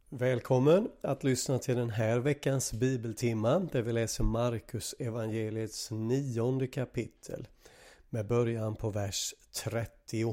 Välkommen att lyssna till den här veckans bibeltimma där vi läser Markus evangeliets 9:e kapitel med början på vers 30.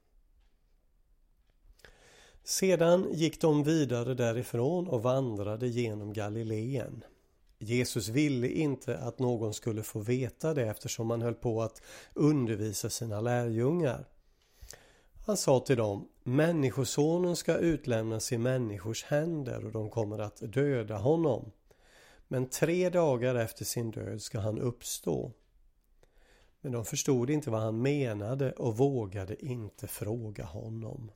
Sedan gick de vidare därifrån och vandrade genom Galileen. Jesus ville inte att någon skulle få veta det eftersom han höll på att undervisa sina lärjungar. Han sa till dem: Människosonen ska utlämnas i människors händer och de kommer att döda honom. Men 3 dagar efter sin död ska han uppstå. Men de förstod inte vad han menade och vågade inte fråga honom.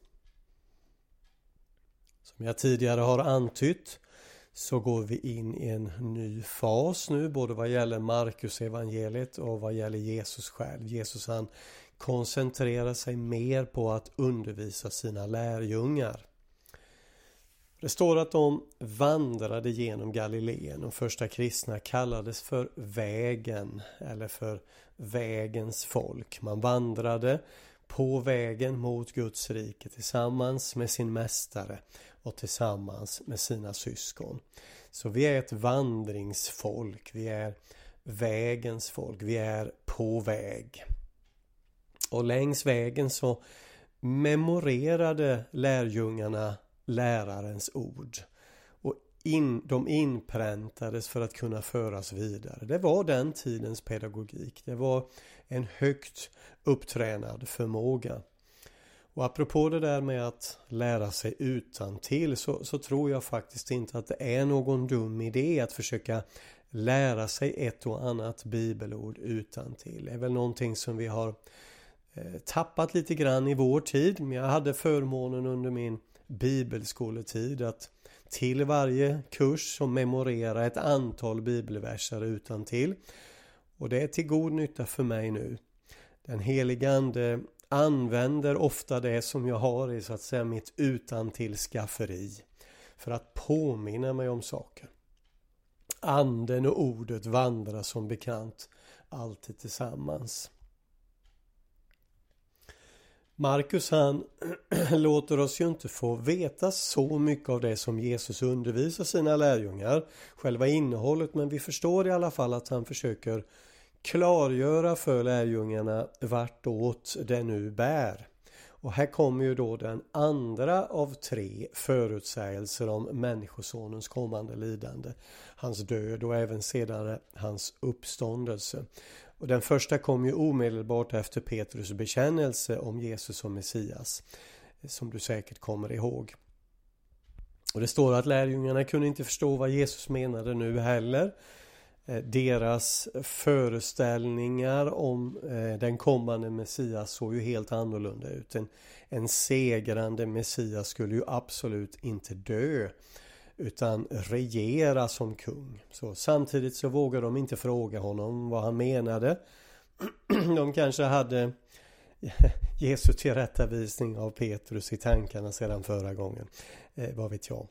Som jag tidigare har antytt så går vi in i en ny fas nu, både vad gäller Markus evangeliet och vad gäller Jesus själv. Jesus han koncentrerar sig mer på att undervisa sina lärjungar. Det står att de vandrade genom Galileen och första kristna kallades för vägen eller för vägens folk. Man vandrade på vägen mot Guds rike tillsammans med sin mästare och tillsammans med sina syskon. Så vi är ett vandringsfolk, vi är vägens folk, vi är på väg. Och längs vägen så memorerade lärjungarna lärarens ord. Och de inpräntades för att kunna föras vidare. Det var den tidens pedagogik. Det var en högt upptränad förmåga. Och apropå det där med att lära sig utantill så tror jag faktiskt inte att det är någon dum idé att försöka lära sig ett och annat bibelord utantill. Det är väl någonting som vi har tappat lite grann i vår tid. Men jag hade förmånen under min bibelskoletid att till varje kurs så memorera ett antal bibelverser utantill. Och det är till god nytta för mig nu. Den helige Ande använder ofta det som jag har i så att säga mitt utantillskafferi för att påminna mig om saker. Anden och ordet vandrar som bekant alltid tillsammans. Markus han låter oss ju inte få veta så mycket av det som Jesus undervisar sina lärjungar, själva innehållet, men vi förstår i alla fall att han försöker klargöra för lärjungarna vartåt det nu bär. Och här kommer ju då den andra av 3 förutsägelser om människosonens kommande lidande, hans död och även senare hans uppståndelse. Och den första kom ju omedelbart efter Petrus bekännelse om Jesus som Messias, som du säkert kommer ihåg. Och det står att lärjungarna kunde inte förstå vad Jesus menade nu heller. Deras föreställningar om den kommande Messias såg ju helt annorlunda ut. En segrande Messias skulle ju absolut inte dö utan regera som kung. Så samtidigt så vågar de inte fråga honom vad han menade. De kanske hade Jesu tillrättavisning av Petrus i tankarna sedan förra gången. Vad vet jag.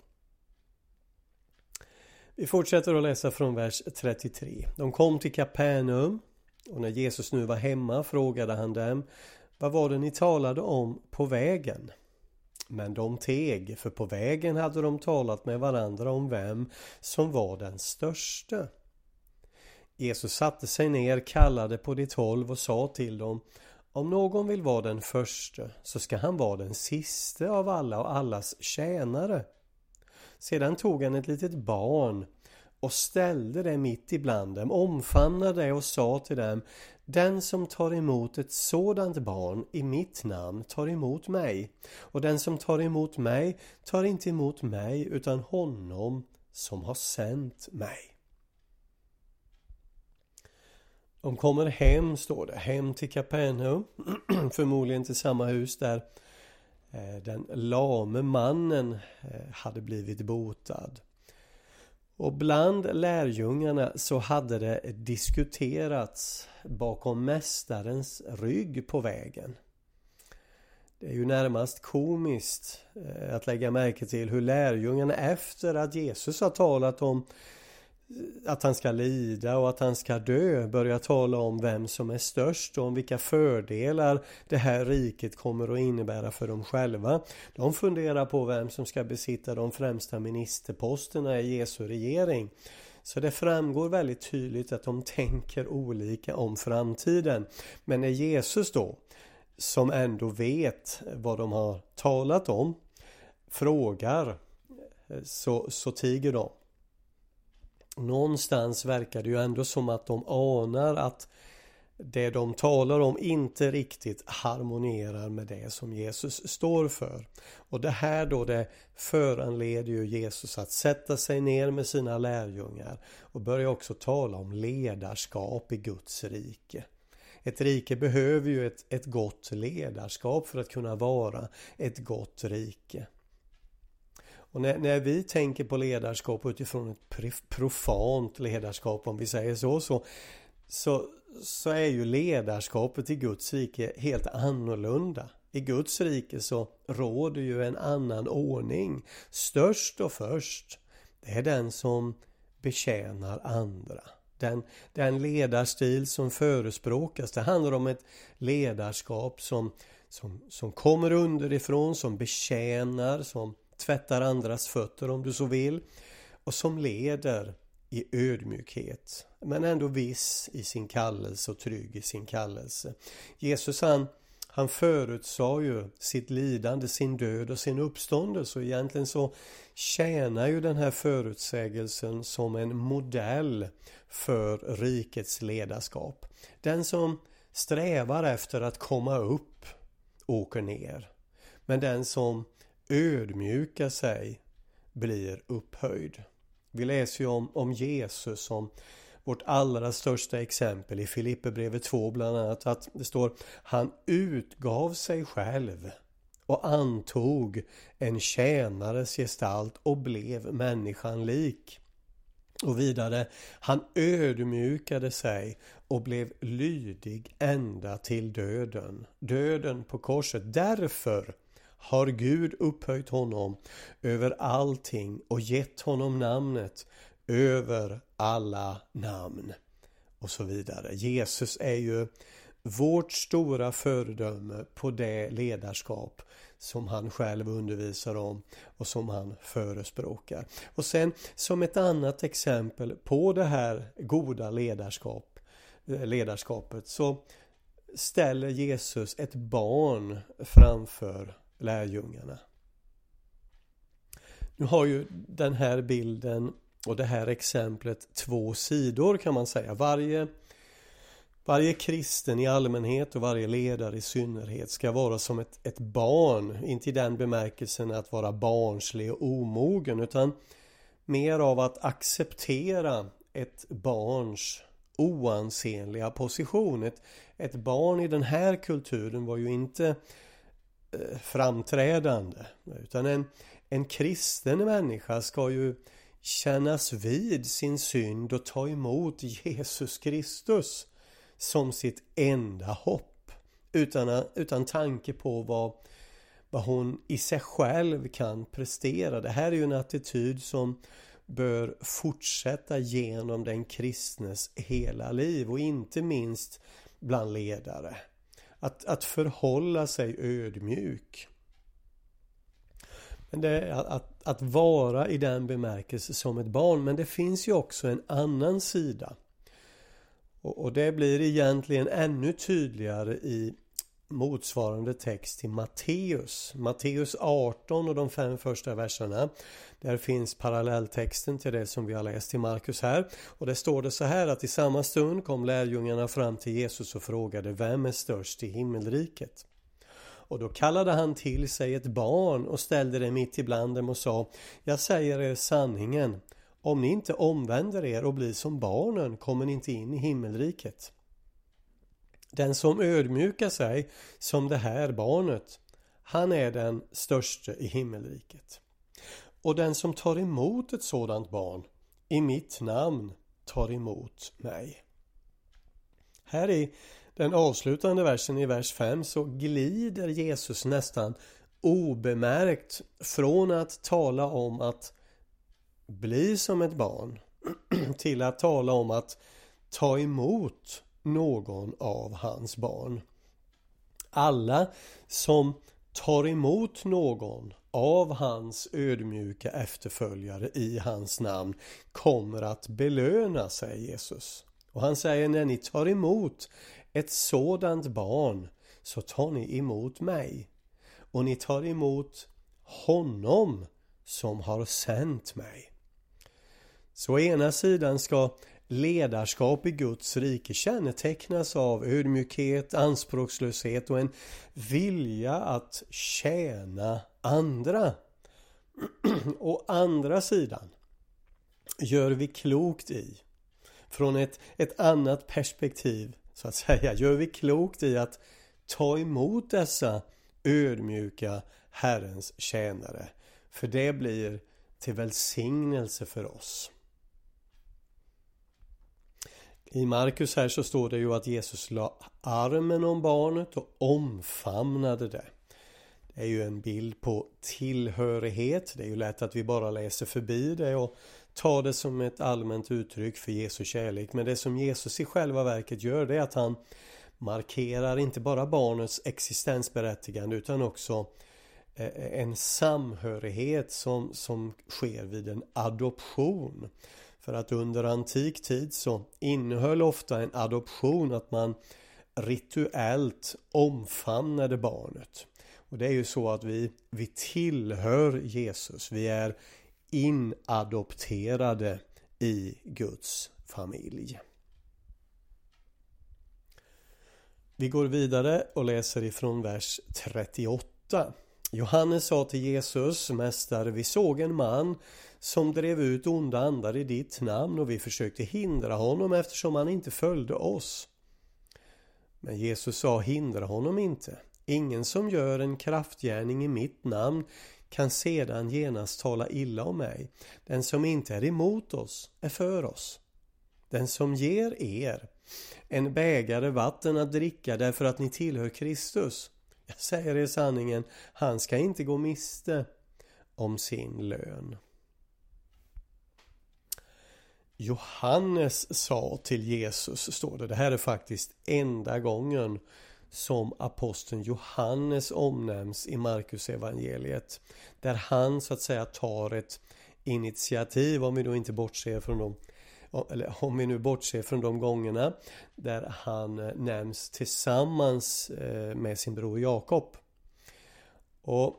Vi fortsätter att läsa från vers 33. De kom till Kapernaum och när Jesus nu var hemma frågade han dem: vad var det ni talade om på vägen? Men de teg, för på vägen hade de talat med varandra om vem som var den störste. Jesus satte sig ner, kallade på de 12 och sa till dem: om någon vill vara den förste så ska han vara den siste av alla och allas tjänare. Sedan tog han ett litet barn och ställde det mitt ibland dem, omfamnade det och sa till dem: den som tar emot ett sådant barn i mitt namn tar emot mig, och den som tar emot mig tar inte emot mig utan honom som har sänt mig. De kommer hem, står det, hem till Kapernaum, förmodligen till samma hus där den lame mannen hade blivit botad. Och bland lärjungarna så hade det diskuterats bakom mästarens rygg på vägen. Det är ju närmast komiskt att lägga märke till hur lärjungarna efter att Jesus har talat om att han ska lida och att han ska dö, börjar tala om vem som är störst och om vilka fördelar det här riket kommer att innebära för dem själva. De funderar på vem som ska besitta de främsta ministerposterna i Jesu regering. Så det framgår väldigt tydligt att de tänker olika om framtiden. Men när Jesus då, som ändå vet vad de har talat om, frågar, så tiger de. Någonstans verkar det ju ändå som att de anar att det de talar om inte riktigt harmonierar med det som Jesus står för. Och det här då, det föranleder ju Jesus att sätta sig ner med sina lärjungar och börja också tala om ledarskap i Guds rike. Ett rike behöver ju ett gott ledarskap för att kunna vara ett gott rike. Och när vi tänker på ledarskap utifrån ett profant ledarskap, om vi säger så är ju ledarskapet i Guds rike helt annorlunda. I Guds rike så råder ju en annan ordning. Störst och först, det är den som betjänar andra. Den ledarstil som förespråkas, det handlar om ett ledarskap som kommer underifrån, som betjänar, som tvättar andras fötter om du så vill, och som leder i ödmjukhet men ändå viss i sin kallelse och trygg i sin kallelse. Jesus han förutsade ju sitt lidande, sin död och sin uppståndelse, och egentligen så tjänar ju den här förutsägelsen som en modell för rikets ledarskap. Den som strävar efter att komma upp åker ner, men den som ödmjukar sig blir upphöjd. Vi läser ju om Jesus som vårt allra största exempel i Filipperbrevet 2 bland annat, att det står: han utgav sig själv och antog en tjänares gestalt och blev människan lik. Och vidare, han ödmjukade sig och blev lydig ända till döden på korset. Därför har Gud upphöjt honom över allting och gett honom namnet över alla namn, och så vidare. Jesus är ju vårt stora föredöme på det ledarskap som han själv undervisar om och som han förespråkar. Och sen som ett annat exempel på det här goda ledarskapet så ställer Jesus ett barn framför lärjungarna. Nu har ju den här bilden och det här exemplet två sidor, kan man säga. Varje kristen i allmänhet och varje ledare i synnerhet ska vara som ett barn. Inte i den bemärkelsen att vara barnslig och omogen, utan mer av att acceptera ett barns oansenliga position. Ett barn i den här kulturen var ju inte framträdande, utan en kristen människa ska ju kännas vid sin synd och ta emot Jesus Kristus som sitt enda hopp, utan tanke på vad hon i sig själv kan prestera. Det här är ju en attityd som bör fortsätta genom den kristnes hela liv, och inte minst bland ledare. Att förhålla sig ödmjuk. Men det är att vara i den bemärkelse som ett barn. Men det finns ju också en annan sida. Och det blir egentligen ännu tydligare i motsvarande text i Matteus 18 och de 5 första verserna. Där finns parallelltexten till det som vi har läst i Markus här. Och det står det så här, att i samma stund kom lärjungarna fram till Jesus och frågade: vem är störst i himmelriket? Och då kallade han till sig ett barn och ställde det mitt ibland dem och sa: jag säger er sanningen, om ni inte omvänder er och blir som barnen kommer ni inte in i himmelriket. Den som ödmjukar sig som det här barnet, han är den störste i himmelriket. Och den som tar emot ett sådant barn i mitt namn tar emot mig. Här i den avslutande versen i vers 5 så glider Jesus nästan obemärkt från att tala om att bli som ett barn till att tala om att ta emot någon av hans barn. Alla som tar emot någon av hans ödmjuka efterföljare i hans namn kommer att belöna, säger Jesus. Och han säger, när ni tar emot ett sådant barn så tar ni emot mig. Och ni tar emot honom som har sänt mig. Så å ena sidan ska ledarskap i Guds rike kännetecknas av ödmjukhet, anspråkslöshet och en vilja att tjäna andra. Å andra sidan gör vi klokt i, från ett annat perspektiv så att säga, gör vi klokt i att ta emot dessa ödmjuka Herrens tjänare. För det blir till välsignelse för oss. I Markus här så står det ju att Jesus la armen om barnet och omfamnade det. Det är ju en bild på tillhörighet. Det är ju lätt att vi bara läser förbi det och tar det som ett allmänt uttryck för Jesu kärlek. Men det som Jesus i själva verket gör, det är att han markerar inte bara barnets existensberättigande utan också en samhörighet som sker vid en adoption. För att under antik tid så innehöll ofta en adoption att man rituellt omfamnade barnet. Och det är ju så att vi tillhör Jesus. Vi är inadopterade i Guds familj. Vi går vidare och läser ifrån vers 38. Johannes sa till Jesus, mästare, vi såg en man som drev ut onda andar i ditt namn och vi försökte hindra honom eftersom han inte följde oss. Men Jesus sa, hindra honom inte. Ingen som gör en kraftgärning i mitt namn kan sedan genast tala illa om mig. Den som inte är emot oss är för oss. Den som ger er en bägare vatten att dricka därför att ni tillhör Kristus, jag säger er sanningen, han ska inte gå miste om sin lön. Johannes sa till Jesus, står det. Det här är faktiskt enda gången som aposteln Johannes omnämns i Markus evangeliet. Där han så att säga tar ett initiativ, om vi då inte bortser från om vi nu bortser från de gångerna där han nämns tillsammans med sin bror Jakob. Och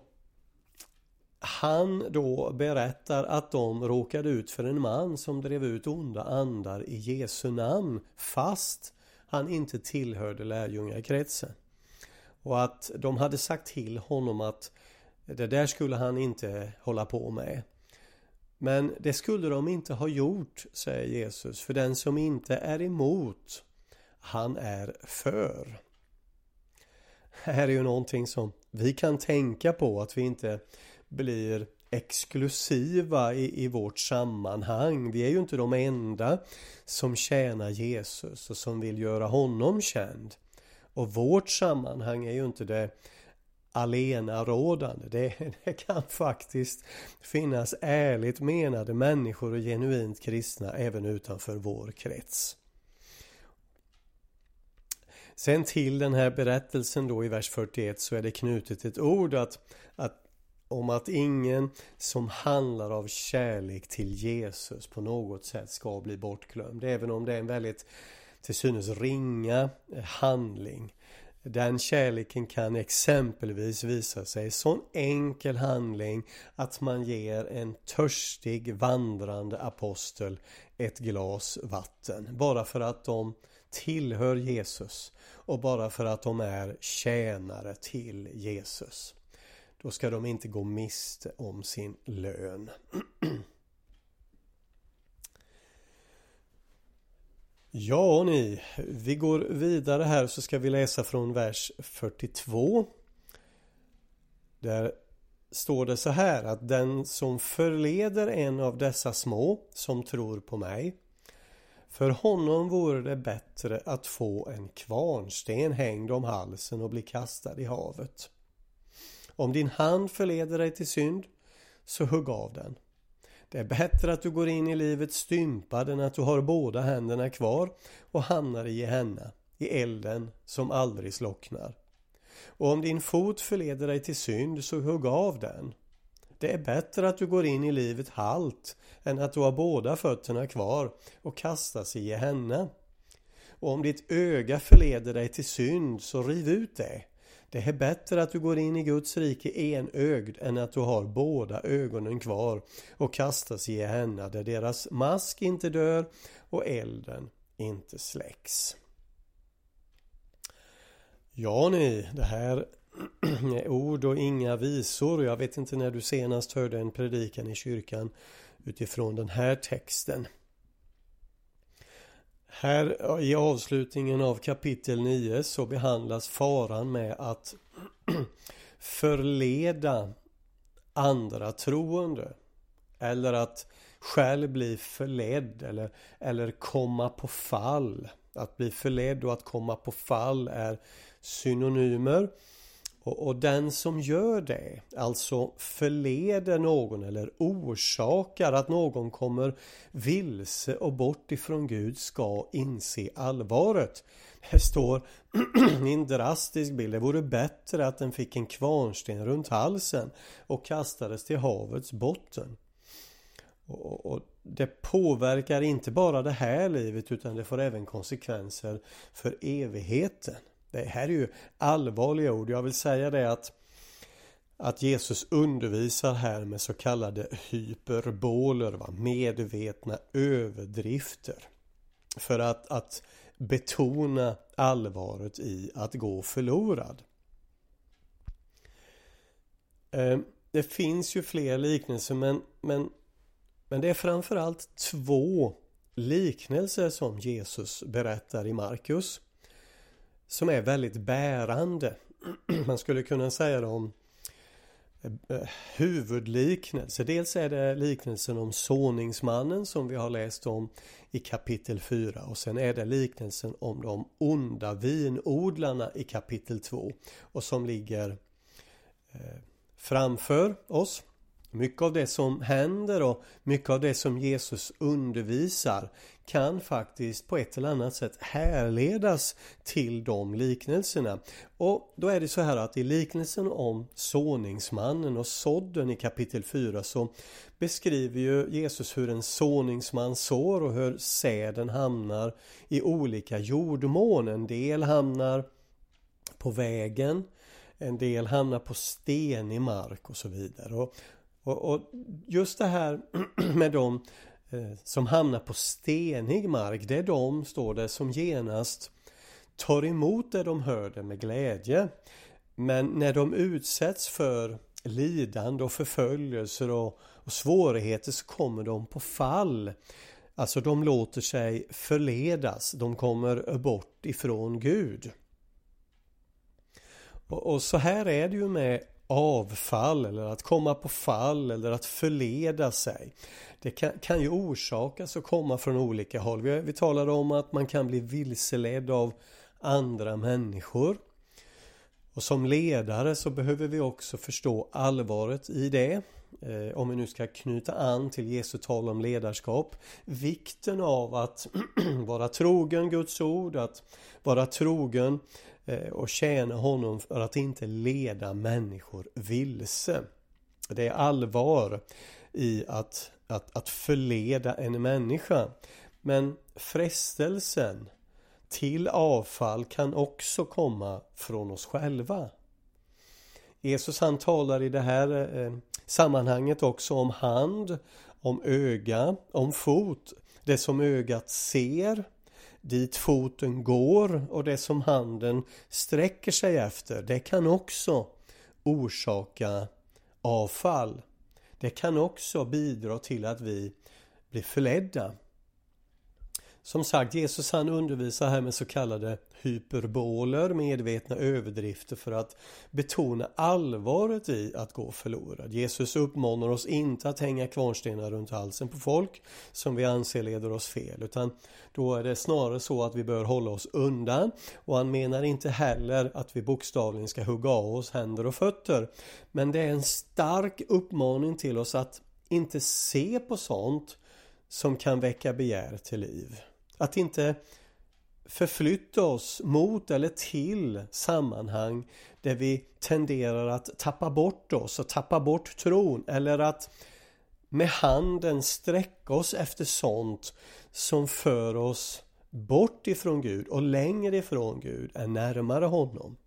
han då berättar att de råkade ut för en man som drev ut onda andar i Jesu namn fast han inte tillhörde lärjungakretsen. Och att de hade sagt till honom att det där skulle han inte hålla på med. Men det skulle de inte ha gjort, säger Jesus, för den som inte är emot, han är för. Här är ju någonting som vi kan tänka på, att vi inte blir exklusiva i vårt sammanhang. Vi är ju inte de enda som tjänar Jesus och som vill göra honom känd. Och vårt sammanhang är ju inte det alena rådande. Det kan faktiskt finnas ärligt menade människor och genuint kristna även utanför vår krets. Sen till den här berättelsen då i vers 41 så är det knutet ett ord om att ingen som handlar av kärlek till Jesus på något sätt ska bli bortglömd. Även om det är en väldigt till synes ringa handling. Den kärleken kan exempelvis visa sig sån enkel handling att man ger en törstig vandrande apostel ett glas vatten. Bara för att de tillhör Jesus och bara för att de är tjänare till Jesus. Då ska de inte gå miste om sin lön. Ja ni, vi går vidare här så ska vi läsa från vers 42. Där står det så här att den som förleder en av dessa små som tror på mig, för honom vore det bättre att få en kvarnsten hängd om halsen och bli kastad i havet. Om din hand förleder dig till synd, så hugg av den. Det är bättre att du går in i livet stympad än att du har båda händerna kvar och hamnar i Gehenna, i elden som aldrig slocknar. Och om din fot förleder dig till synd, så hugg av den. Det är bättre att du går in i livet halt än att du har båda fötterna kvar och kastas i Gehenna. Och om ditt öga förleder dig till synd, så riv ut det. Det är bättre att du går in i Guds rike enögd än att du har båda ögonen kvar och kastas i Gehenna, där deras mask inte dör och elden inte släcks. Ja ni, det här är ord och inga visor. Jag vet inte när du senast hörde en predikan i kyrkan utifrån den här texten. Här i avslutningen av kapitel 9 så behandlas faran med att förleda andra troende. Eller att själv bli förledd eller komma på fall. Att bli förledd och att komma på fall är synonymer. Och den som gör det, alltså förleder någon eller orsakar att någon kommer vilse och bort ifrån Gud, ska inse allvaret. Det står i en drastisk bild: det vore bättre att den fick en kvarnsten runt halsen och kastades till havets botten. Och det påverkar inte bara det här livet, utan det får även konsekvenser för evigheten. Det här är ju allvarliga ord. Jag vill säga det att Jesus undervisar här med så kallade hyperboler, medvetna överdrifter. För att betona allvaret i att gå förlorad. Det finns ju fler liknelser, men det är framförallt 2 liknelser som Jesus berättar i Markus, som är väldigt bärande. Man skulle kunna säga dem huvudliknelser. Dels är det liknelsen om såningsmannen som vi har läst om i kapitel 4. Och sen är det liknelsen om de onda vinodlarna i kapitel 2. Och som ligger framför oss. Mycket av det som händer och mycket av det som Jesus undervisar kan faktiskt på ett eller annat sätt härledas till de liknelserna. Och då är det så här att i liknelsen om såningsmannen och sådden i kapitel 4 så beskriver ju Jesus hur en såningsman sår och hur säden hamnar i olika jordmån. En del hamnar på vägen, en del hamnar på stenig mark och så vidare. Och just det här med de som hamnar på stenig mark, det är de, står det, som genast tar emot det de hörde med glädje. Men när de utsätts för lidande och förföljelser och svårigheter så kommer de på fall. Alltså de låter sig förledas, de kommer bort ifrån Gud. Och så här är det ju med avfall eller att komma på fall eller att förleda sig. Det kan ju orsakas och komma från olika håll. Vi talade om att man kan bli vilseledd av andra människor. Och som ledare så behöver vi också förstå allvaret i det. Om vi nu ska knyta an till Jesu tal om ledarskap. Vikten av att vara trogen Guds ord, att vara trogen och tjäna honom för att inte leda människor vilse. Det är allvar i att förleda en människa. Men frestelsen till avfall kan också komma från oss själva. Jesus han talar i det här sammanhanget också om hand, om öga, om fot. Det som ögat ser, dit foten går och det som handen sträcker sig efter, det kan också orsaka avfall. Det kan också bidra till att vi blir förledda. Som sagt, Jesus han undervisar här med så kallade hyperboler, medvetna överdrifter för att betona allvaret i att gå förlorad. Jesus uppmanar oss inte att hänga kvarnstenar runt halsen på folk som vi anser leder oss fel, utan då är det snarare så att vi bör hålla oss undan, och han menar inte heller att vi bokstavligen ska hugga av oss händer och fötter. Men det är en stark uppmaning till oss att inte se på sånt som kan väcka begär till liv. Att inte förflytta oss mot eller till sammanhang där vi tenderar att tappa bort oss och tappa bort tron, eller att med handen sträcka oss efter sånt som för oss bort ifrån Gud och längre ifrån Gud är närmare honom.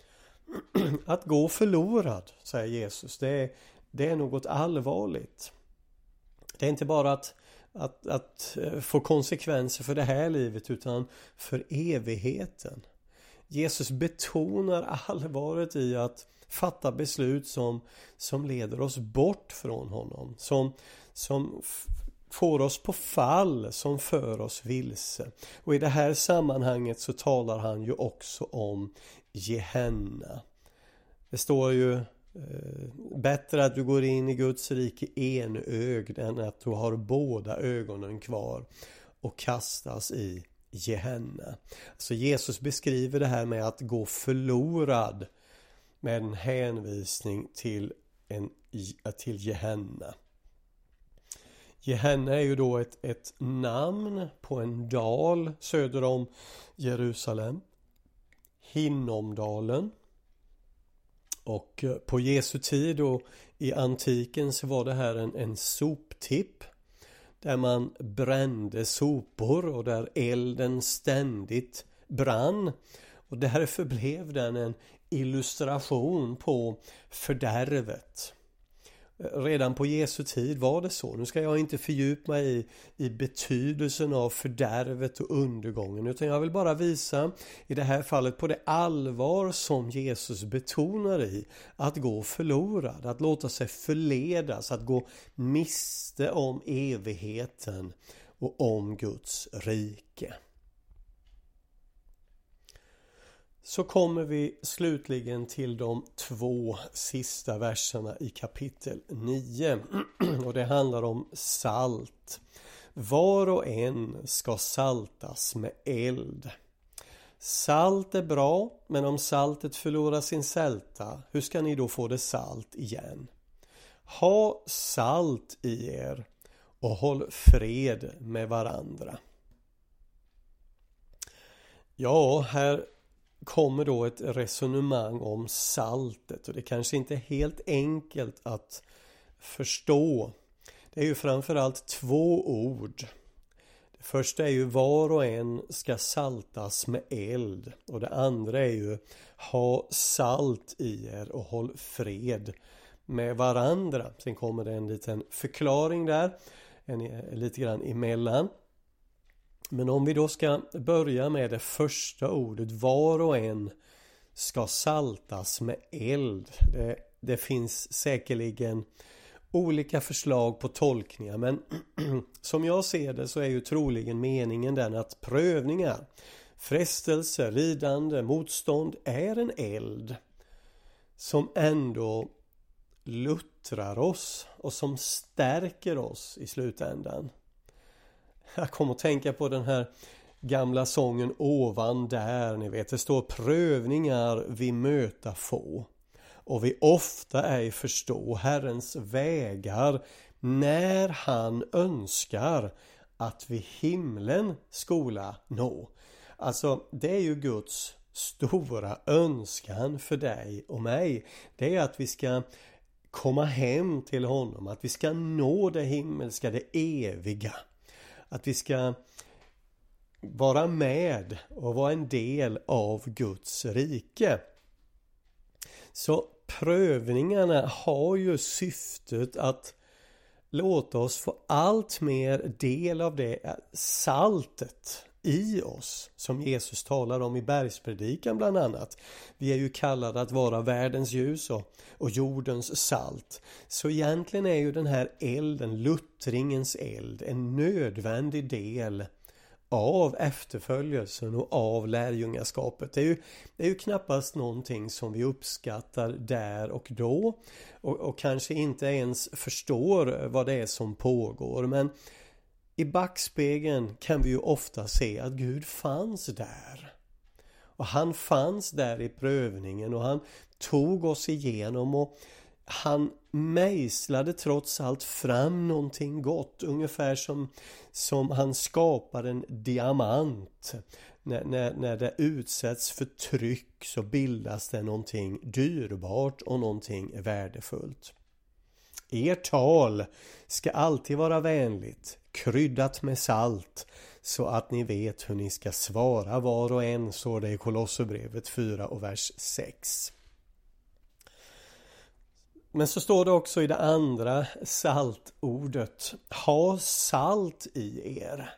Att gå förlorad, säger Jesus, det är något allvarligt. Det är inte bara att få konsekvenser för det här livet utan för evigheten. Jesus betonar allvaret i att fatta beslut som leder oss bort från honom. Som får oss på fall, som för oss vilse. Och i det här sammanhanget så talar han ju också om Gehenna. Det står ju bättre att du går in i Guds rike enögd än att du har båda ögonen kvar och kastas i Gehenna. Så Jesus beskriver det här med att gå förlorad med en hänvisning till Gehenna. Gehenna är ju då ett namn på en dal söder om Jerusalem, Hinnomdalen. Och på Jesu tid och i antiken så var det här en soptipp där man brände sopor och där elden ständigt brann. Och därför blev den en illustration på fördärvet. Redan på Jesu tid var det så. Nu ska jag inte fördjupa mig i betydelsen av fördärvet och undergången, utan jag vill bara visa i det här fallet på det allvar som Jesus betonar i att gå förlorad, att låta sig förledas, att gå miste om evigheten och om Guds rike. Så kommer vi slutligen till de 2 sista verserna i kapitel 9 och det handlar om salt. Var och en ska saltas med eld. Salt är bra, men om saltet förlorar sin sälta, hur ska ni då få det salt igen? Ha salt i er och håll fred med varandra. Ja, här kommer då ett resonemang om saltet och det kanske inte är helt enkelt att förstå. Det är ju framförallt 2 ord. Det första är ju var och en ska saltas med eld och det andra är ju ha salt i er och håll fred med varandra. Sen kommer det en liten förklaring där, lite grann emellan. Men om vi då ska börja med det första ordet, var och en ska saltas med eld. Det finns säkerligen olika förslag på tolkningar, men som jag ser det så är ju troligen meningen den att prövningar, frestelser, lidande, motstånd är en eld som ändå luttrar oss och som stärker oss i slutändan. Jag kommer att tänka på den här gamla sången Ovan där, ni vet, det står prövningar vi möta få och vi ofta ej förstå Herrens vägar när han önskar att vi himlen skola nå. Alltså det är ju Guds stora önskan för dig och mig. Det är att vi ska komma hem till honom, att vi ska nå det himmelska, det eviga. Att vi ska vara med och vara en del av Guds rike. Så prövningarna har ju syftet att låta oss få allt mer del av det saltet i oss som Jesus talar om i bergspredikan bland annat. Vi är ju kallade att vara världens ljus och jordens salt. Så egentligen är ju den här elden, luttringens eld, en nödvändig del av efterföljelsen och av lärjungaskapet. Det är ju knappast någonting som vi uppskattar där och då och kanske inte ens förstår vad det är som pågår, men i backspegeln kan vi ju ofta se att Gud fanns där. Och han fanns där i prövningen och han tog oss igenom och han mejslade trots allt fram någonting gott. Ungefär som han skapar en diamant. När det utsätts för tryck så bildas det någonting dyrbart och någonting värdefullt. Ert tal ska alltid vara vänligt, kryddat med salt, så att ni vet hur ni ska svara var och en, så det i Kolosserbrevet 4 och vers 6. Men så står det också i det andra saltordet: ha salt i er,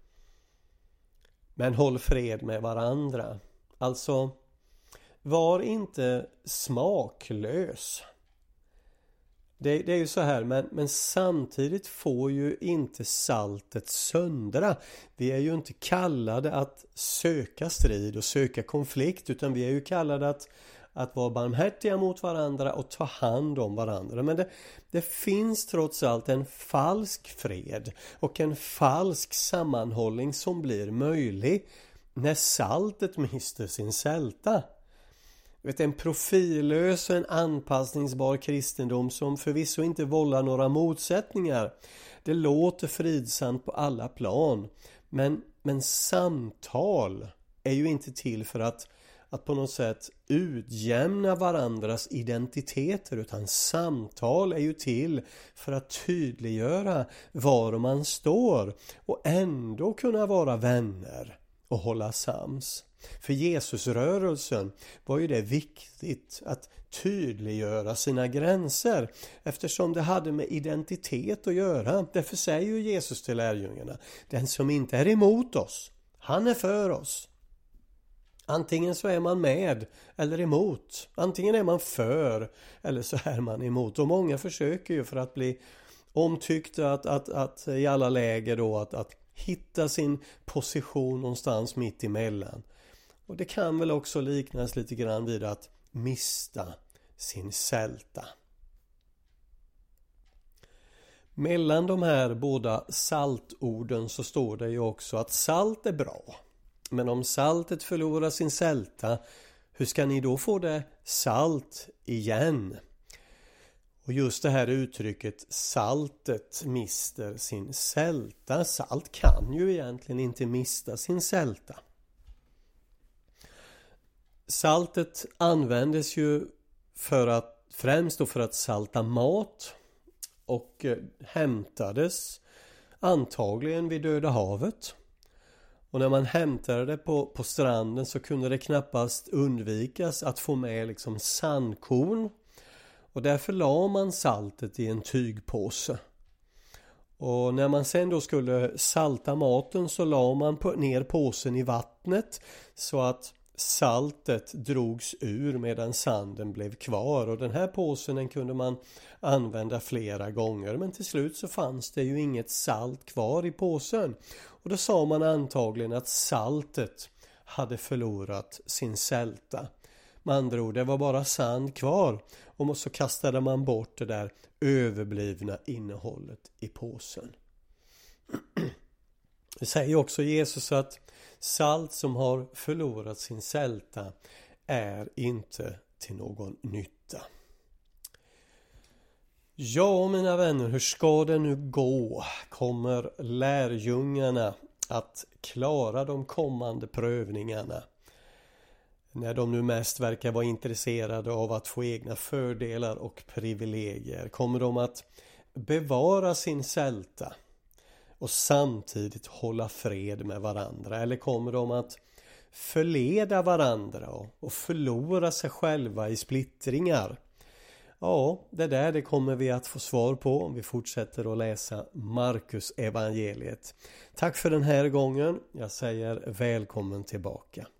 men håll fred med varandra. Alltså, var inte smaklös. Det är ju så här, men samtidigt får ju inte saltet söndra. Vi är ju inte kallade att söka strid och söka konflikt, utan vi är ju kallade att vara barmhärtiga mot varandra och ta hand om varandra. Men det finns trots allt en falsk fred och en falsk sammanhållning som blir möjlig när saltet mister sin sälta. En profillös och en anpassningsbar kristendom som förvisso inte vållar några motsättningar. Det låter fridsamt på alla plan. Men samtal är ju inte till för att på något sätt utjämna varandras identiteter, utan samtal är ju till för att tydliggöra var man står och ändå kunna vara vänner och hålla sams. För Jesusrörelsen var ju det viktigt att tydliggöra sina gränser, eftersom det hade med identitet att göra. Därför säger ju Jesus till lärjungarna: den som inte är emot oss, han är för oss. Antingen så är man med eller emot. Antingen är man för eller så är man emot. Och många försöker ju för att bli omtyckta att i alla läger då att hitta sin position någonstans mitt emellan. Och det kan väl också liknas lite grann vid att mista sin sälta. Mellan de här båda saltorden så står det ju också att salt är bra. Men om saltet förlorar sin sälta, hur ska ni då få det salt igen? Och just det här uttrycket saltet mister sin sälta. Salt kan ju egentligen inte mista sin sälta. Saltet användes ju främst för att salta mat och hämtades antagligen vid Döda havet. Och när man hämtade det på stranden så kunde det knappast undvikas att få med liksom sandkorn. Och därför la man saltet i en tygpåse. Och när man sen då skulle salta maten så la man ner påsen i vattnet så att saltet drogs ur medan sanden blev kvar. Och den här påsen den kunde man använda flera gånger, men till slut så fanns det ju inget salt kvar i påsen. Och då sa man antagligen att saltet hade förlorat sin sälta. Med andra ord, det var bara sand kvar, och så kastade man bort det där överblivna innehållet i påsen. Det säger också Jesus att salt som har förlorat sin sälta är inte till någon nytta. Ja, mina vänner, hur ska det nu gå? Kommer lärjungarna att klara de kommande prövningarna? När de nu mest verkar vara intresserade av att få egna fördelar och privilegier. Kommer de att bevara sin sälta och samtidigt hålla fred med varandra? Eller kommer de att förleda varandra och förlora sig själva i splittringar? Ja, det kommer vi att få svar på om vi fortsätter att läsa Markus evangeliet. Tack för den här gången. Jag säger välkommen tillbaka.